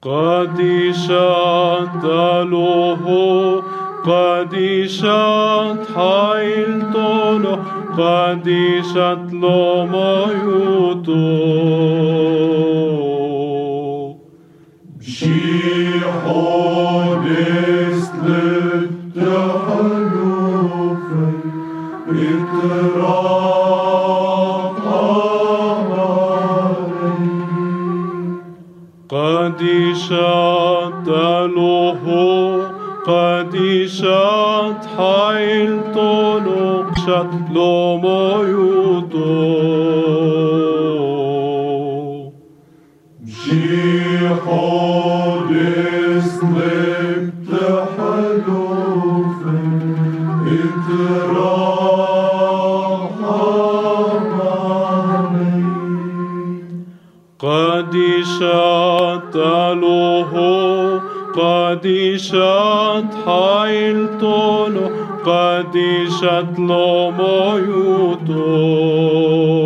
قديشت له قديشت حيلتله قديشت له ميوتو بشيحونس للتحلوفي اتراق أماري قديشت له قديشت حيلتله قديشت له ميوتو بشيحونس للتحلوفي اتراق أماري قديشت له قديشت حيلتله قديشت له ميوتو